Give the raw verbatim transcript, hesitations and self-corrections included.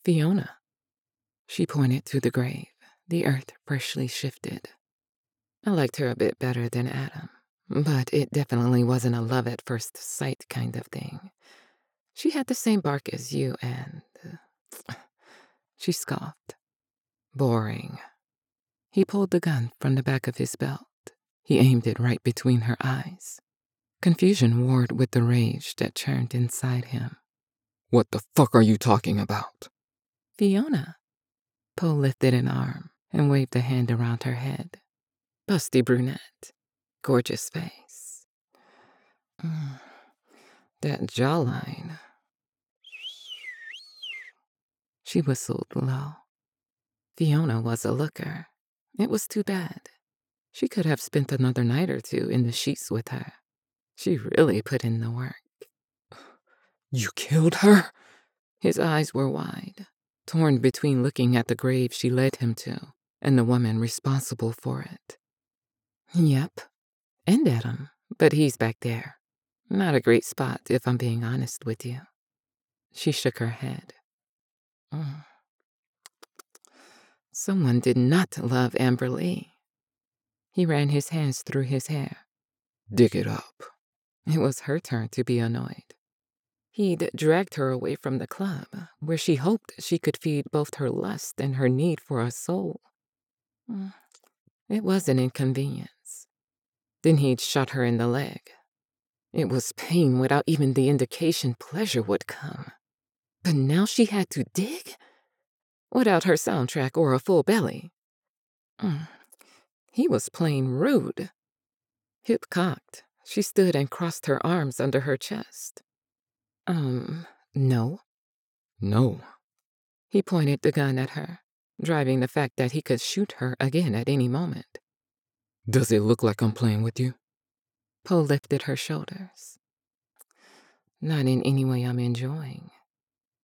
Fiona. She pointed to the grave, the earth freshly shifted. I liked her a bit better than Adam, but it definitely wasn't a love at first sight kind of thing. She had the same bark as you and... Uh, she scoffed. Boring. He pulled the gun from the back of his belt. He aimed it right between her eyes. Confusion warred with the rage that churned inside him. What the fuck are you talking about? Fiona. Poe lifted an arm and waved a hand around her head. Busty brunette. Gorgeous face. Mm, that jawline. She whistled low. Fiona was a looker. It was too bad. She could have spent another night or two in the sheets with her. She really put in the work. You killed her? His eyes were wide, torn between looking at the grave she led him to and the woman responsible for it. Yep, and Adam, but he's back there. Not a great spot, if I'm being honest with you. She shook her head. Mm. Someone did not love Amber Lee. He ran his hands through his hair. Dig it up. It was her turn to be annoyed. He'd dragged her away from the club, where she hoped she could feed both her lust and her need for a soul. Mm. It was an inconvenience. Then he'd shot her in the leg. It was pain without even the indication pleasure would come. But now she had to dig? Without her soundtrack or a full belly. Mm. He was plain rude. Hip cocked, she stood and crossed her arms under her chest. Um, no. No. He pointed the gun at her, driving the fact that he could shoot her again at any moment. Does it look like I'm playing with you? Poe lifted her shoulders. Not in any way I'm enjoying.